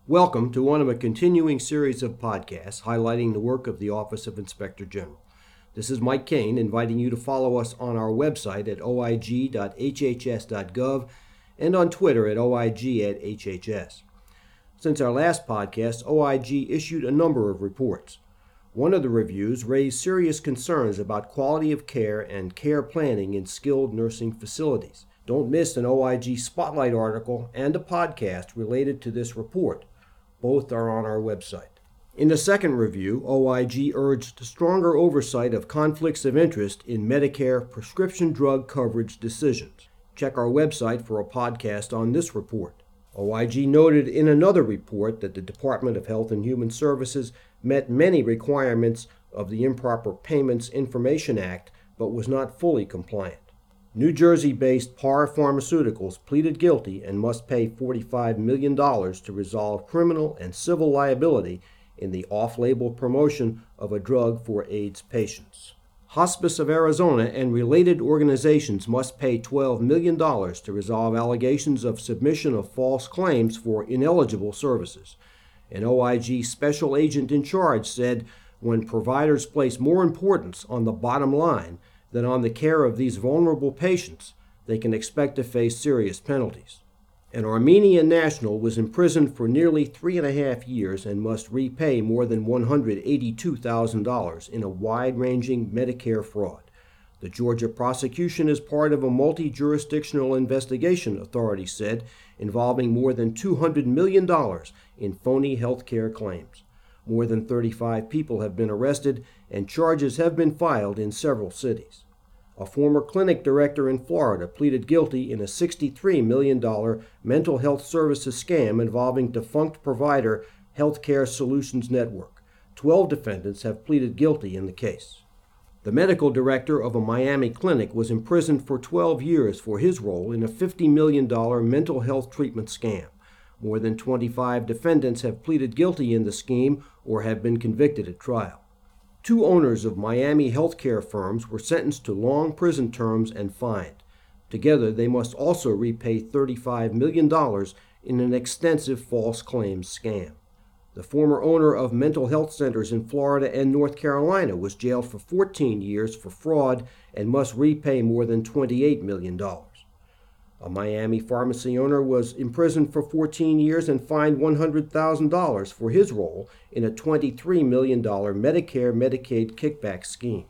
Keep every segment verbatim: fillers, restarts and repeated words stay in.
Welcome to one of a continuing series of podcasts highlighting the work of the Office of Inspector General. This is Mike Kane inviting you to follow us on our website at o i g dot h h s dot gov and on Twitter at O I G at H H S. Since our last podcast, O I G issued a number of reports. One of the reviews raised serious concerns about quality of care and care planning in skilled nursing facilities. Don't miss an O I G Spotlight article and a podcast related to this report. Both are on our website. In the second review, O I G urged stronger oversight of conflicts of interest in Medicare prescription drug coverage decisions. Check our website for a podcast on this report. O I G noted in another report that the Department of Health and Human Services met many requirements of the Improper Payments Information Act, but was not fully compliant. New Jersey-based Par Pharmaceuticals pleaded guilty and must pay forty-five million dollars to resolve criminal and civil liability in the off-label promotion of a drug for AIDS patients. Hospice of Arizona and related organizations must pay twelve million dollars to resolve allegations of submission of false claims for ineligible services. An O I G special agent in charge said when providers place more importance on the bottom line than on the care of these vulnerable patients, they can expect to face serious penalties. An Armenian national was imprisoned for nearly three and a half years and must repay more than one hundred eighty-two thousand dollars in a wide-ranging Medicare fraud. The Georgia prosecution is part of a multi-jurisdictional investigation, authorities said, involving more than two hundred million dollars in phony health care claims. More than thirty-five people have been arrested, and charges have been filed in several cities. A former clinic director in Florida pleaded guilty in a sixty-three million dollars mental health services scam involving defunct provider Healthcare Solutions Network. Twelve defendants have pleaded guilty in the case. The medical director of a Miami clinic was imprisoned for twelve years for his role in a fifty million dollars mental health treatment scam. More than twenty-five defendants have pleaded guilty in the scheme or have been convicted at trial. Two owners of Miami healthcare firms were sentenced to long prison terms and fined. Together, they must also repay thirty-five million dollars in an extensive false claims scam. The former owner of mental health centers in Florida and North Carolina was jailed for fourteen years for fraud and must repay more than twenty-eight million dollars. A Miami pharmacy owner was imprisoned for fourteen years and fined one hundred thousand dollars for his role in a twenty-three million dollars Medicare-Medicaid kickback scheme.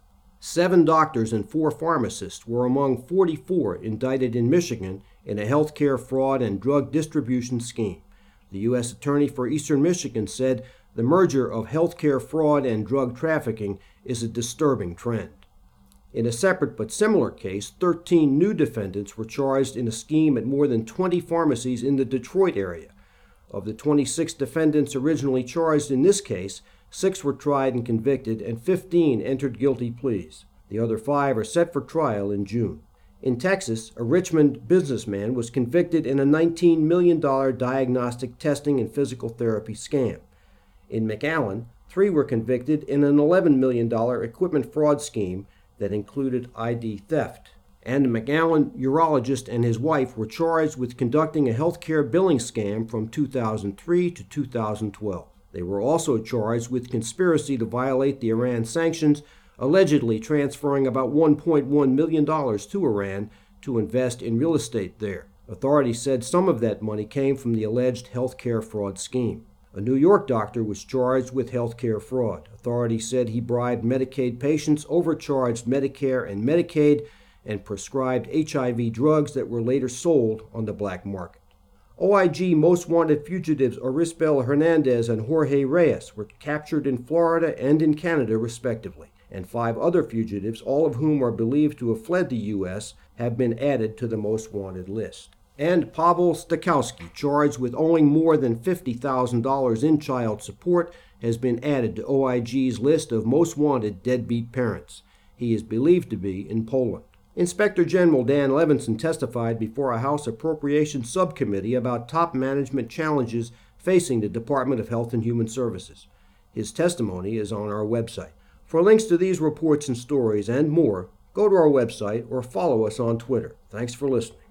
Seven doctors and four pharmacists were among forty-four indicted in Michigan in a healthcare fraud and drug distribution scheme. The U S Attorney for Eastern Michigan said the merger of healthcare fraud and drug trafficking is a disturbing trend. In a separate but similar case, thirteen new defendants were charged in a scheme at more than twenty pharmacies in the Detroit area. Of the twenty-six defendants originally charged in this case, six were tried and convicted, and fifteen entered guilty pleas. The other five are set for trial in June. In Texas, a Richmond businessman was convicted in a nineteen million dollars diagnostic testing and physical therapy scam. In McAllen, three were convicted in an eleven million dollars equipment fraud scheme that included I D theft. And a McAllen urologist and his wife were charged with conducting a healthcare billing scam from two thousand three to two thousand twelve. They were also charged with conspiracy to violate the Iran sanctions, allegedly transferring about one point one million dollars to Iran to invest in real estate there. Authorities said some of that money came from the alleged healthcare fraud scheme. A New York doctor was charged with healthcare fraud. Authorities said he bribed Medicaid patients, overcharged Medicare and Medicaid, and prescribed H I V drugs that were later sold on the black market. O I G most wanted fugitives Orisbel Hernandez and Jorge Reyes were captured in Florida and in Canada respectively, and five other fugitives, all of whom are believed to have fled the U S, have been added to the most wanted list. And Pavel Stakowski, charged with owing more than fifty thousand dollars in child support, has been added to O I G's list of most wanted deadbeat parents. He is believed to be in Poland. Inspector General Dan Levinson testified before a House Appropriations Subcommittee about top management challenges facing the Department of Health and Human Services. His testimony is on our website. For links to these reports and stories and more, go to our website or follow us on Twitter. Thanks for listening.